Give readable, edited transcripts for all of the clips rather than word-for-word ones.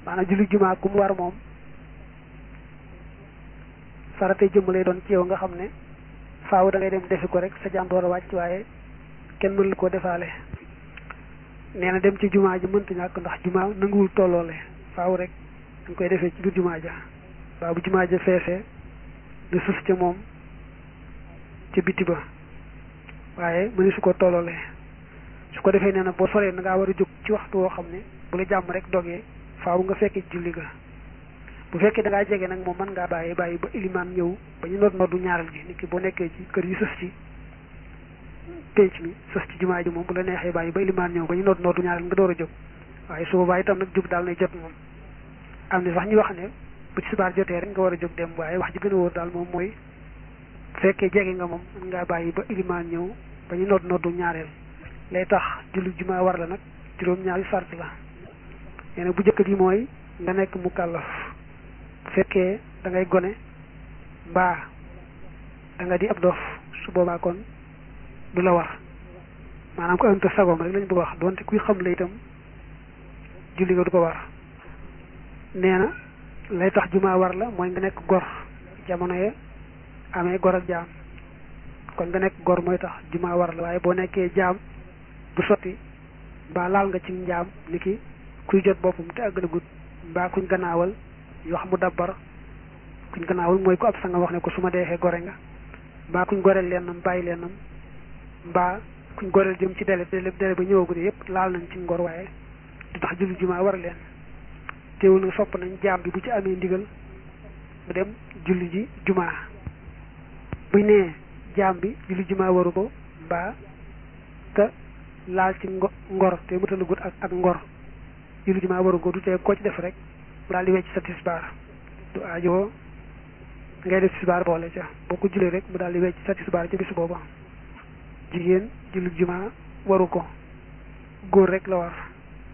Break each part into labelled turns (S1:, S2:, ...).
S1: maanaam julli jumaa ku mu war moom faratay jëmm lay doon ci yow nga xam ne faaw da ngay dem defi ko rek sa jaam door a wàcc waaye kenn mënul koo defaale. nee na dem ci jumaa ji mënta ñàkk ndax jumaa nanguwul tolloole faaw rek dañ koy defee ci biir jumaa ja waaw bu jumaa ja feesee nga sus ca moom ca biti ba waaye mëni su ko tolloole su ko defee nee na boo soree na ngaa war a jóg ci waxtu woo xam ne bu la jàmm rek dogee faaw nga fekkee julli ga. bu fekkee da ngaa jege nag moom mën ngaa bàyyi ba ilimaan ñëw ba ñu noddu ñaareel gi nit ki boo nekkee ci kër yi sës ci penc mi sës ci jumaa ji moom bu la neexee bàyyi ba ilimaan ñëw ba ñu noddu ñaareel nga door a jóg waaye su boobaa itam nag jóg daal nay jot moom. am na sax ñu wax ne bu ci subaar jotee rek nga war a jóg dem waaye wax ji gën a wóor daal moom mooy bu fekkee jege nga moom mën ngaa bàyyi ba ilimaan ñëw ba ñu noddu ñaareel. lay tax julli jumaa war la nag juróom-ñaari sart la nee na bu njëkk bi mooy nga nekk mukallaf bu fekkee da ngay gone mbaa da nga di ab dof su boobaa kon du la war maanaam ko ënta sagoom rek lañ bëgg wax donte kuy xam la itam julli nga du ko war. nee na lay tax jumaa war la mooy nga nekk gor jamono ye amee gor ak jaam kon nga nekk gor mooy tax jumaa war la waaye boo nekkee jaam bu sotti mbaa laal nga ci njaam ni ki kuy jot boppam te àgg na gut mbaa kuñ gannaawal ñu wax mu dabbar kuñ gannaawal mooy ku ab sa nga wax ne ko su ma deexee gore nga mbaa kuñ goreel lennam bàyyi lennam mbaa kuñ goreel jëm ci dele ba ñëwagul yëpp laal nañ ci ngor waaye du tax julli jumaa war leen. teewul nga sopp nañ jaam bi bu ci amee ndigal mu dem julli ji jumaa buñ nee jaam bi julli jumaa waru ko mbaa te laal ci ngor te mu talagut ak ngor julli jumaa waru ko du tee koo ci def rek mu daal di wecc sa tisbaar du aajo ngay def tisbaar boole ca boo ko jullee rek mu daal di wecc sa tisbaar ca bisu booba. jigéen julli jumaa waru ko góor rek la war.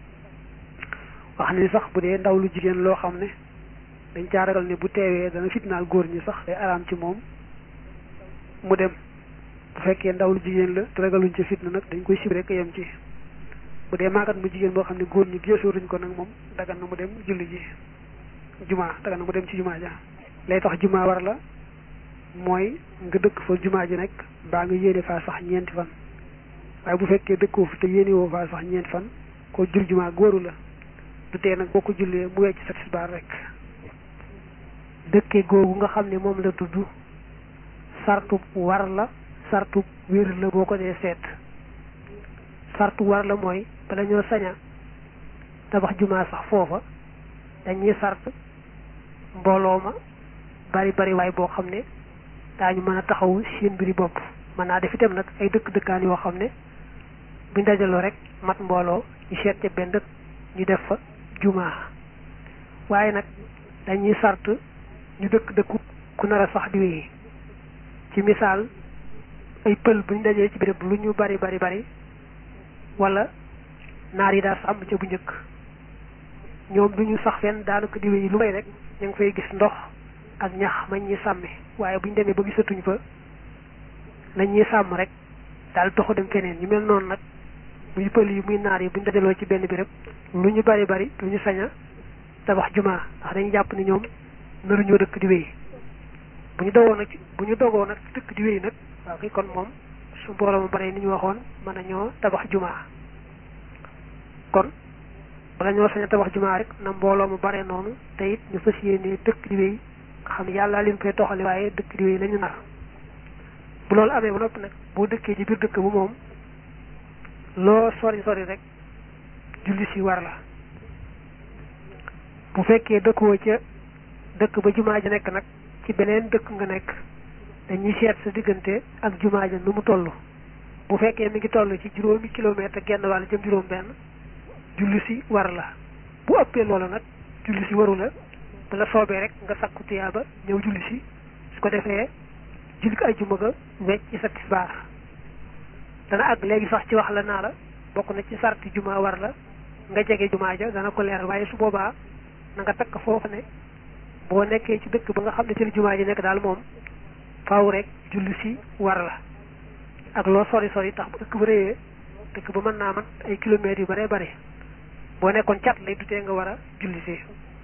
S1: wax ni sax bu dee ndaw lu jigéen loo xam ne dañ caa ragal ne bu teewee dana fitnaal góor ñi sax day araam ci moom mu dem bu fekkee ndaw lu jigéen la te ragaluñ ci fitna nag dañ koy sib rek yem ci. bu dee maagat mu jigéen boo xam ne góor ñi geesooruñ ko nag moom dagan na mu dem julli ji jumaa dagan na mu dem ci jumaa ja. lay tax jumaa war la mooy nga dëkk fa jumaa ji nekk mbaa nga yéene faa sax ñeenti fan waaye bu fekkee dëkkoo fi te yéene woo faa sax ñeenti fan ko jul jumaa góoru la du tee nag boo ko jullee mu wecc sa tisbaar rek. dëkke googu nga xam ne moom la tudd sartu war la sartu wér la boo ko dee seet. sartu war la mooy bala ñoo saña tabax jumaa sax foofa dañuy sart mbooloo ma bari waay boo xam ne daañu mën a taxawu seen mbiri bopp. mën naa def itam nag ay dëkkaan yoo xam ne buñ dajaloo rek mat mbooloo ñu seet ca benn dëkk ñu def fa jumaa waaye nag dañuy sart ñu dëkku ku nar a sax di wéy. ci misaal ay pël buñ dajee ci béréb lu ñu bari wala naar yi daal sàmm ca bu njëkk ñoom duñu sax fenn daanaka di wéy lu may rek ñu ngi fay gis ndox ak ñax mañ ñi sàmme waaye buñ demee ba gisatuñ fa lañ ñuy sàmm rek daal doxu dem feneen ñu mel noonu nag muy pël yi muy naar yi buñ dajaloo ci benn béréb lu ñu bari lu ñu sañ a tabax jumaa ndax dañuy jàpp ni ñoom naruñoo dëkk di wéy bu ñu dogoo nag dëkk di wéy nag waaw kay kon moom su mbooloo mu bare ni ñu waxoon mën nañoo tabax jumaa. kon bala ñoo sañ a tabax jumaa rek na mbooloo mu bare noonu te it ñu fas yéene dëkk di wéy nga xam ne yàlla leen koy toxale waaye dëkk di wéy lañu nar. bu loolu amee ba noppi nag boo dëkkee ci biir dëkk bu moom loo sori rek julli si war la. bu fekkee dëkkoo ca dëkk ba jumaa ji nekk nag ci beneen dëkk nga nekk dañuy seet sa diggante ak jumaa ja nu mu toll. bu fekkee mi ngi toll ci juróomi kilomètre genn wàll jëm juróom benn julli si war la. bu ëppee loola nag julli si waru la bu la soobee rek nga sakku tiyaaba ñëw julli si su ko defee julli ko ajjuma ga wecc ci sa tisbaar. dana àgg léegi sax ci wax la naa la bokk na ci sarti jumaa war la nga jege jumaa ja dana ko leeral waaye su boobaa na nga takk foofu ne boo nekkee ci dëkk ba nga xam ne ci la jumaa ji nekk daal moom faaw rek julli si war la. ak loo sori tax bu dëkk ba réyee dëkk ba mën naa man ay kilomètres yu bare boo nekkoon cat lay dutee nga war a julli si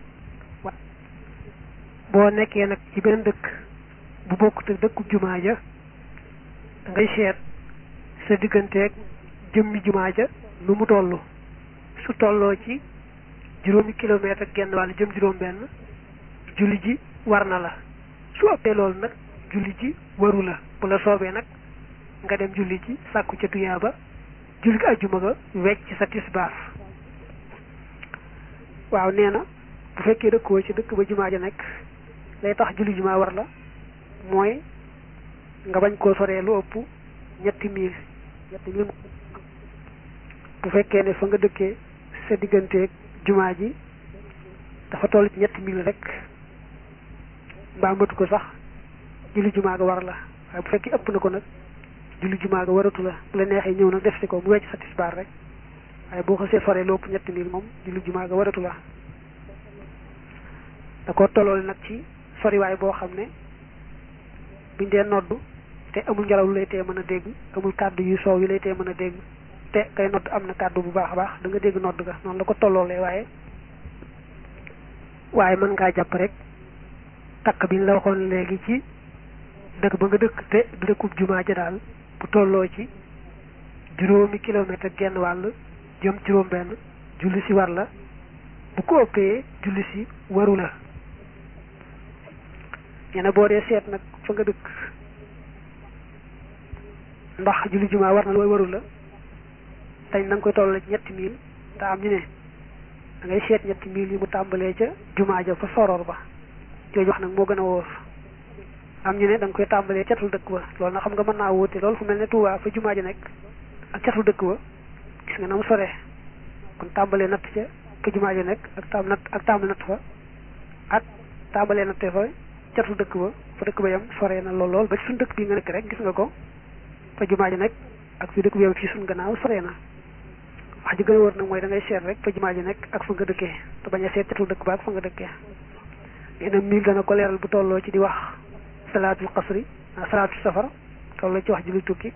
S1: boo nekkee nag ci beneen dëkk bu bokkut ak dëkku jumaa ja da ngay seet sa digganteeg jëmmi jumaa ja nu mu toll su tolloo ci juróomi kilomètre ak genn wàll jëm juróom benn julli ji war na la su ëppee loolu nag julli ji waru la bu la soobee nag nga dem julli ji sàkku ca tuyaaba julli gi ajjuma ga wecc sa tisbaar waaw nee na bu fekkee dëkkoo ci dëkk ba jumaa ja nekk lay tax julli jumaa war la mooy nga bañ koo soree lu ëpp ñetti mil bu fekkee ne fa nga dëkkee sa digganteeg jumaa ji dafa toll ci ñetti mil rek mbaa matu ko sax julli jumaa ga war la waaye bu fekkee ëpp na ko nag julli jumaa ga waratu la bu la neexee ñëw nag def si ko mu wecc sa tisbaar rek waaye boo xasee soree lu ëpp ñetti mil moom julli jumaa ga waratu la da ko tollool nag ci soriwaay boo xam ne buñ dee noddu te amul ngelaw lu lay tee mën a dégg amul kàddu yu soow yu lay tee mën a dégg te kay nodd am na kàddu bu baax a baax da nga dégg nodd ga noonu la ko tolloolee waaye mën ngaa jàpp rek takk bi ñu la waxoon léegi ci dëkk ba nga dëkk te du dëkkub jumaa ja daal bu tolloo ci juróomi kilomètre ak genn wàll jëm juróom benn julli si war la bu ko ëppee julli si waru la ñene boo dee seet nag fa nga dëkk ndax julli jumaa war na looy waru la tañ da nga koy toll ci ñetti mil te am ñu ne da ngay seet ñetti mil yi mu tàmbalee ca jumaa ja fa soroor ba jooju wax nag moo gën a wóor am ñu ne da nga koy tàmbalee catul dëkk ba loolu nag xam nga mën naa wóote loolu fu mel ne Tuubaa fa jumaa ja nekk ak catul dëkk ba gis nga na mu soree kon tàmbalee natt ca fa jumaa ja nekk ak tàmbale natt fa ak tàmbalee natte fa catul dëkk ba fa dëkk ba yam soree na lool ba ci suñu dëkk bii nga nekk rek gis nga ko fa jumaa ja nekk ak fi dëkk bi yam fii suñu gannaaw soree na wax ji gën a wóor nag mooy da ngay seet rek fa jumaa ji nekk ak fa nga dëkkee te bañ a seet catul dëkk ba ak fa nga dëkkee nee na mil dana ko leeral bu tolloo ci di wax salaatul qasri salaatul safar tolloo ci wax julli tukki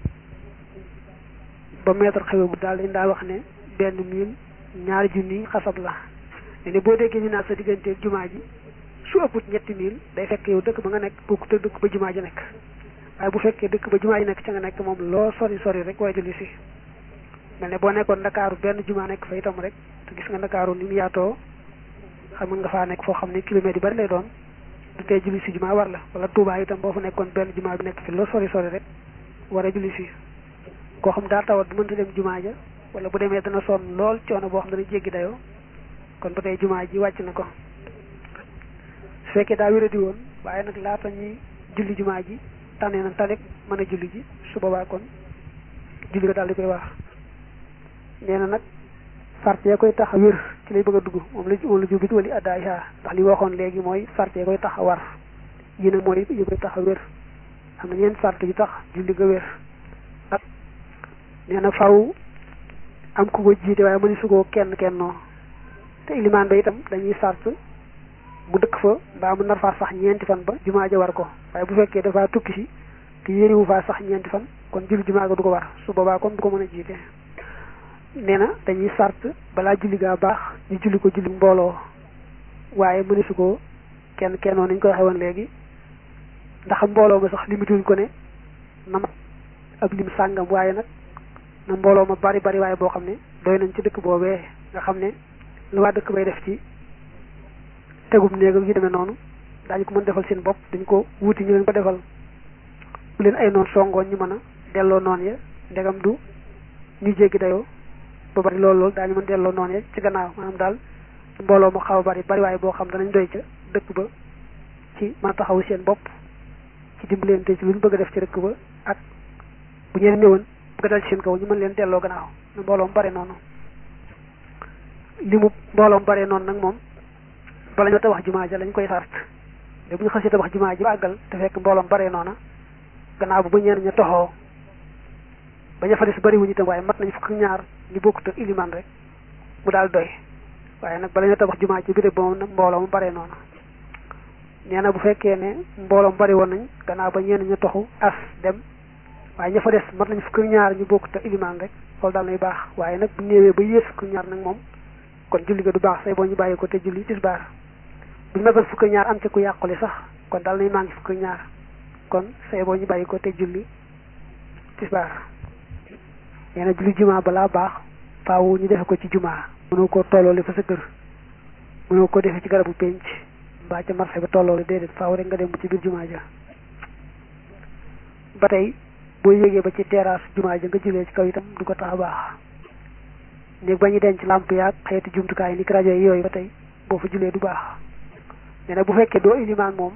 S1: ba mètre xewe bu daal dañ daa wax ne benn mil ñaari junni xasab la ne boo déggee ñu naan sa digganteeg jumaa ji su ëpput ñetti mil day fekk yow dëkk ba nga nekk bokkut ak dëkk ba jumaa ji nekk waaye bu fekkee dëkk ba jumaa ji nekk ca nga nekk moom loo sori sori rek waaye julli si mel ne boo nekkoon Ndakaaru benn jumaa nekk fa itam rek te gis nga Ndakaaru ni mu yaatoo xam nga faa nekk foo xam ne kilomètres yu bari lay doon du tee julli si jumaa war la wala Touba itam boo fa nekkoon benn jumaa bi nekk fi loo sori sori rek war a julli si koo xam daa tawat bu mënta dem jumaa ja wala bu demee dana sonn lool coono boo xam dana jéggi dayoo kon ba tey jumaa ji wàcc na ko su fekkee daa wéradi woon waaye nag laata ñuy julli jumaa ji tànnee na tanek mën a julli ji su boobaa kon julli ko daal di koy wax nee na nag sart ya koy tax a wér ci lay bëgg a dugg moom la jubit wali addaaya ndax li waxoon léegi mooy sart ya koy tax a war yi nag mooy yi koy tax a wér am na ñeen sart yu tax julli ga wér ak nee na faw am ku ko jiite waaye mëni su ko kennoo te ilimaan ba itam dañuy sart mu dëkk fa mbaa mu nar faa sax ñeenti fan ba jumaa ja war ko waaye bu fekkee dafa tukki si te yéeniwu faa sax ñeenti fan kon julli jumaa ga du ko war su boobaa kon du ko mën a jiite nee na dañuy sart balaa julli gaa baax ñu julli ko julli mbooloo waaye mënesu ko kennoo nañ koy waxee woon léegi ndax mbooloo ma sax limituñ ko ne na ma ab lim sàngam waaye nag na mbooloo ma bari waaye boo xam ne doy nañ ci dëkk boobee nga xam ne lu waa dëkk bay def ci tegum néegam yu demee noonu daañu ko mën defal seen bopp dañ ko wuti ñu leen ko defal bu leen ay noon songoon ñu mën a delloo noon ya ndegam du ñu jéggi dayoo ba bari loolu daañu mën delloo noon ya ci gannaaw maanaam daal mbooloo ma xaw a bari waaye boo xam danañ doy ca dëkk ba ci mën a taxawu seen bopp ci dimbalante ci lu ñu bëgg a def ci dëkk ba ak bu ñeen ñëwoon bëgg a dal ci seen kaw ñu mën leen delloo gannaaw na mbooloo mu bare noonu li mu mbooloo mu bare noonu nag moom bala ñoo tabax jumaa ja lañ koy sart de bu ñu xasee tabax jumaa ji ba àggal te fekk mbooloo mu bare noona gannaaw ba ñeen ña toxoo ba ña fa des bari wuñu itam waaye mat nañ fukk ñaar ñu bokkut ak ilimaan rek mu daal doy waaye nag bala ñoo tabax jumaa ji béréb ba moom nag mbooloo mu bare noona nee na bu fekkee ne mbooloo mu bari woon nañ gannaaw ba ñeen ña toxu as dem waaye ña fa des mat nañ fukk ñaar ñu bokkut ak ilimaan rek loolu daal nay baax waaye nag bu ñëwee ba yées fukk ñaar nag moom kon julli ga du baax say boo ñu bàyyi ko te julli tisbaar bu ñu mebal fukk ñaar am ci ku yàqule sax kon daal nañ maa ngi fukk ñaar kon say boo ñu bàyyi ko te julli tisbaar nee na julli jumaa balaa baax faaw ñu defe ko ci jumaa mënoo koo tolloole fa sa kër mënoo ko defe ci garabu penc mbaa ca marché ba tolloole déedéet faaw rek nga dem ci biir jumaa ja ba tey boo yéegee ba ci terrasse jumaa ja nga jullee ci kaw itam du ko tax a baax néeg ba ñu denc lamp yaag xeeti jumtukaay ni rajo yi yooyu ba tey boo fa jullee du baax nee na bu fekkee doo ilimaan moom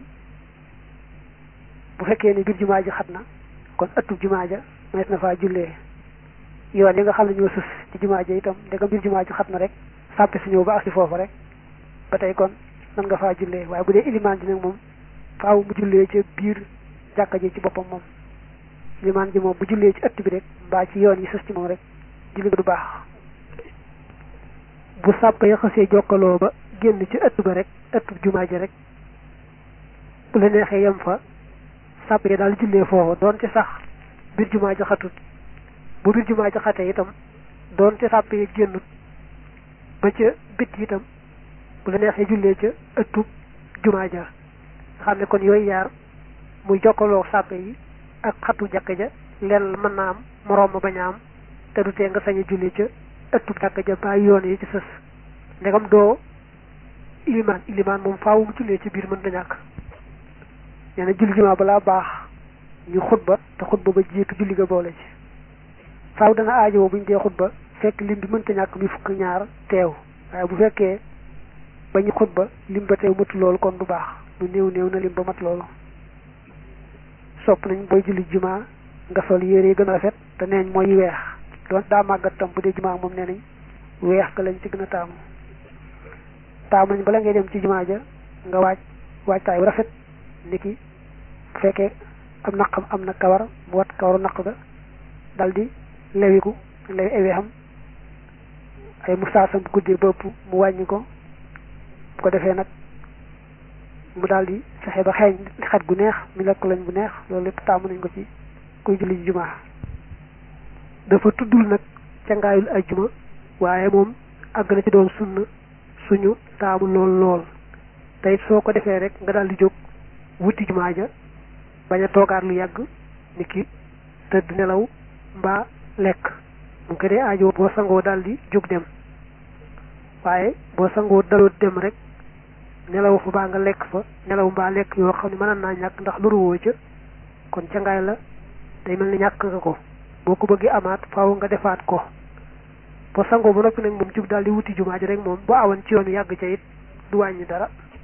S1: bu fekkee ne biir jumaa ji xat na kon ëttub jumaa ja mënees na faa jullee yoon yi nga xam ne ñoo sës ci jumaa ja itam ndegam biir jumaa ji xat na rek sàppi su ñëw ba ak si foofu rek ba tey kon nan nga faa jullee waaye bu dee ilimaan ji nag moom faaw mu jullee ca biir jàkka ji ci boppam moom ilimaan ji moom bu jullee ci ëtt bi rek mbaa ci yoon yi sës ci moom rek julli du baax bu sàpp ya xasee jokkaloo ba génn ci ëtt ba rek ëttub jumaa ji rek bu la neexee yem fa sàpp ya daal jullee foofu doonte sax biir jumaa ji xatut bu biir jumaa ji xatee itam doonte sàpp ya génnut ba ca bitti itam bu la neexee jullee ca ëttub jumaa ja nga xam ne kon yooyu yaar muy jokkaloo sàpp yi ak xatu jàkka ja leen mën naa am moroom ma bañ a am te du tee nga sañ a jullee ca ëttub jàkka ja ba yoon yi ci sës ndegam doo ilimaan moom faaw mu jullee ci biir mën na ñàkk nee na julli jumaa balaa baax ñu xutba te xutba ba jiitu julli ga boole ci faaw dana aajowoo bu ñu dee xutba fekk lim bi mënta ñàkk mi fukk ñaar teew waaye bu fekkee ba ñu xutba lim ba teew matu loolu kon du baax lu néew na lim ba mat loolu sopp nañ booy julli jumaa nga sol yére yi gën a rafet te neeñ mooy weex doon daa màggat tam bu dee jumaa moom nee nañ weex ka lañ ci gën a taamu nañ bala ngay dem ci jumaa ja nga waajtaay bu rafet niki bu fekkee am naqam am na kawar mu wat kawaru naq ga dal di lewiku lewi ay weexam ay mustaasam bu guddee bëpp mu wàññi ko bu ko defee nag mu daal di fexe ba xeeñ xet gu neex mi lekk lañ bu neex loolu lépp taamu nañ ko ci kuy julli ci jumaa dafa tuddul nag ca ngaayul ajjuma waaye moom àgg na ci doon sunna suñu taamu lool tey soo ko defee rek nga daal di jóg wuti jumaa ja bañ a toogaat lu yàgg ni ki tëdd nelaw mbaa lekk mu ko dee aajo boo sangoo daal di jóg dem waaye boo sangoo daloo dem rek nelaw fa baa nga lekk fa nelaw mbaa lekk yoo xam ne mën naa ñàkk ndax loruwoo ca kon ca ngaay la day mel ni ñàkk nga ko boo ko bëggee amaat faaw nga defaat ko boo sangoo ba noppi nag moom jub daal di wuti jumaa ji rek moom boo awoon ci yoon yàgg ca it du wàññi dara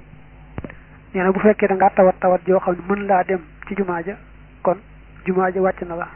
S1: nee na bu fekkee da ngaa tawat yoo xam ne mën laa dem ci jumaa ja kon jumaa ja wàcc na la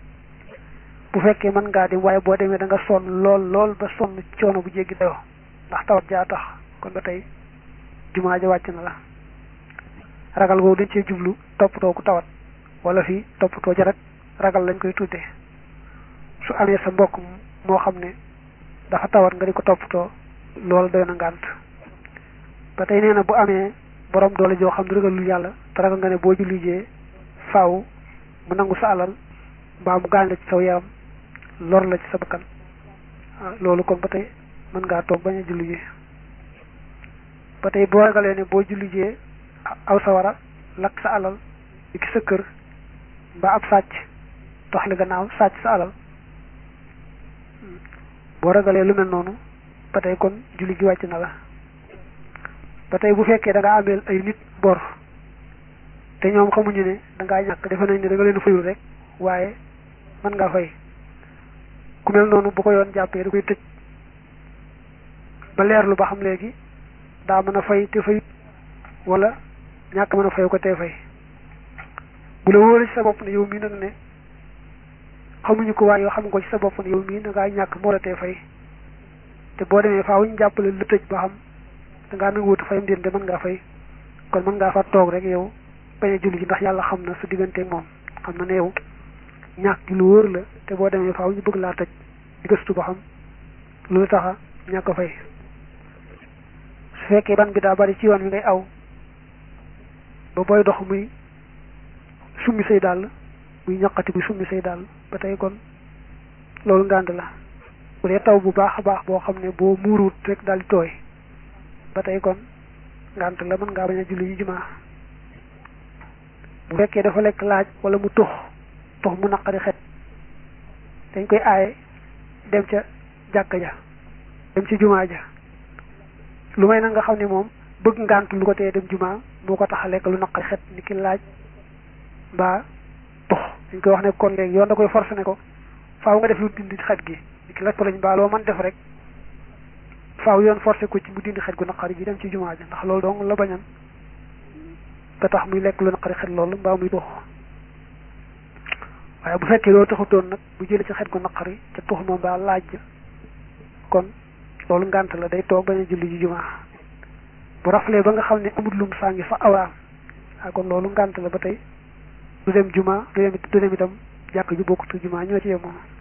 S1: bu fekkee mën ngaa dem waaye boo demee da nga sonn lool ba sonn coono bu jéggi dayoo ndax tawat jaa tax kon ba tey jumaa ja wàcc na la ragal boobu dañ cee jublu toppatoo ku tawat wala fii toppatoo ja rek ragal lañ koy tuddee su amee sa mbokk moo xam ne dafa tawat nga di ko toppatoo loolu doy na ngànt ba tey nee na bu amee borom doole joo xam ne ragalul yàlla te ragal nga ne boo julli jee faaw mu nangu sa alal mbaa mu gaañ la ci saw yaram lor la ci sa bakkan loolu kon ba tey mën ngaa toog bañ a julli jee ba tey boo ragalee ne boo julli jee aw sawara lakk sa alal di ki sa kër mbaa ab sàcc dox li gannaaw sàcc sa alal boo ragalee lu mel noonu ba tey kon julli gi wàcc na la ba tey bu fekkee da nga ameel ay nit bor te ñoom xamuñu ne da ngaa ñàkk defe nañ ne da nga leen fayul rek waaye mën ngaa fay ku mel noonu bu ko yoon jàppee da koy tëj ba leerlu ba xam léegi daa mën a fay te fayut wala ñàkk mën a fay ko te fay bu la wóoree ci sa bopp ne yow mii nag ne xamuñu ko waaye yoo xam nga ko ci sa bopp ne yow mii da ngaa ñàkk moo la te fay te boo demee faaw ñu jàppale lu tëj ba xam da ngaa nangu wutu fayam de mën ngaa fay kon mën ngaa fa toog rek yow bañ a julli ji ndax yàlla xam na sa digganteeg moom xam na ne yow ñàkk gi lu wóor la te boo demee faaw ñu bëgg laa tëj di gëstu ba xam lu taxa ñàkk a fay su fekkee ban bi daa bari ci yoon wi ngay aw ba booy dox muy summi say dàll muy ñaqati bu summi say dàll ba tey kon loolu ngànd la bu dee taw bu baax a baax boo xam ne boo muuruut rek daal di tooy ba tey kon ngànt la mën ngaa bañ a julli ji jumaa. bu fekkee dafa lekk laaj wala mu tux mu naqari xet dañ koy aaye dem ca jàkka ja dem ci jumaa ja lu may nag nga xam ne moom bëgg ngànt lu ko tee dem jumaa moo ko tax a lekk lu naqari xet ni ki laaj mbaa tux dañ koy wax ne kon léegi yoon da koy forcé ne ko faaw nga def lu dindi xet gi ni ki lekk lañ mbaa loo mën def rek faaw yoon forcé ko ci mu dindi xet gu naqari gi dem ci jumaa ja ndax loolu dong la bañan ba tax muy lekk lu naqari xet loolu mbaa muy tux waaye bu fekkee loolu taxutoon nag bu jëlee ci xet gu naqari ca tux moom mbaa laaj ja kon loolu ngànt la day toog bañ a julli ji jumaa. bu raflee ba nga xam ne amul lum sàngi fa awraam kon loolu ngànt la ba tey du dem jumaa du dem itam jàkk ju bokkut jumaa ñoo ci yemoo.